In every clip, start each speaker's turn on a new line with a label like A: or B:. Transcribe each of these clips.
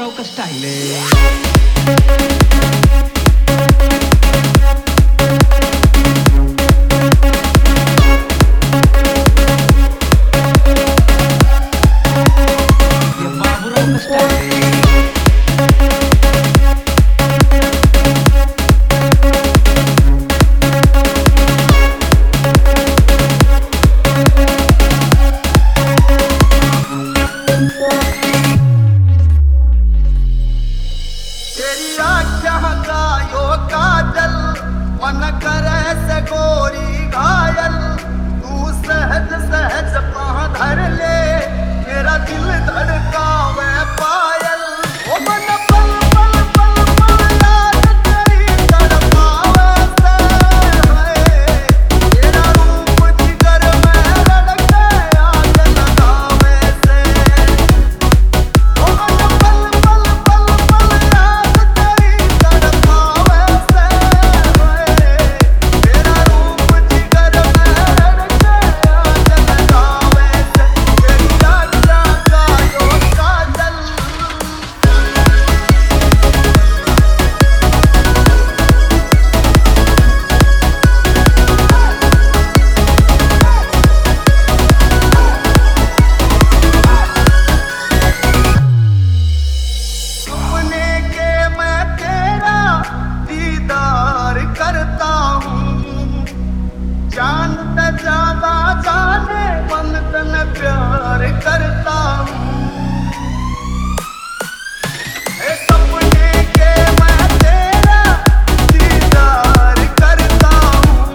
A: बाबूराव का स्टाइल है।
B: तेरी आख्या का यो काजल मन करे से गोरी घायल तू सहज सहज पाह धर ले मेरा दिल धड़कावे पायल ओ मन पल पल पल पल याद तेरी तड़पावे से है तेरा रूप जिगर में रड़के आग लगावे से ओ मन पल पल पल पल याद तेरी तड़पावे से है तेरा रूप जिगर में रड़के आग लगावे से तेरी आख्या का यो काजल सपने के मैं तेरा दीदार करता हूँ जानता ज्यादा जाने मन तन प्यार करता हूँ ए सपने के मैं तेरा दीदार करता हूँ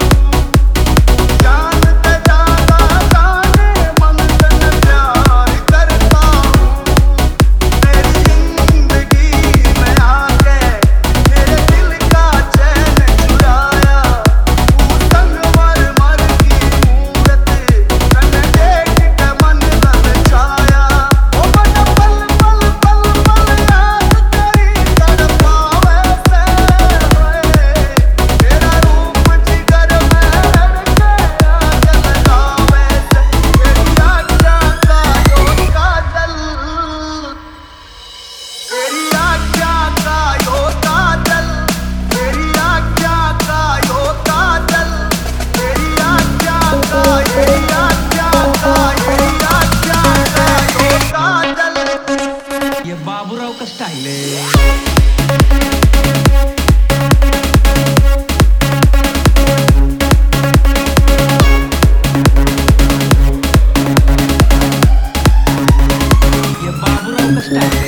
B: जानता ज्यादा जाने मन तन प्यार करता हूँ मेरी जिंदगी में आके मेरे दिल का चैन चुराया तू संगमर मर की मूरत तने देख के मन ललचाया ओ मन पल पल पल पल याद तेरी तड़पावे से है तेरा रूप जिगर में रड़के आग लगावे से तेरी आख्या का यो काजल तेरी आख्या का यो काजल तेरी आख्या का यो काजल तेरी आख्या का तेरी आख्या का तेरी आख्या का यो काजल
A: ये बाबूराव का स्टाइल है। ये बाबूराव का स्टाइल है।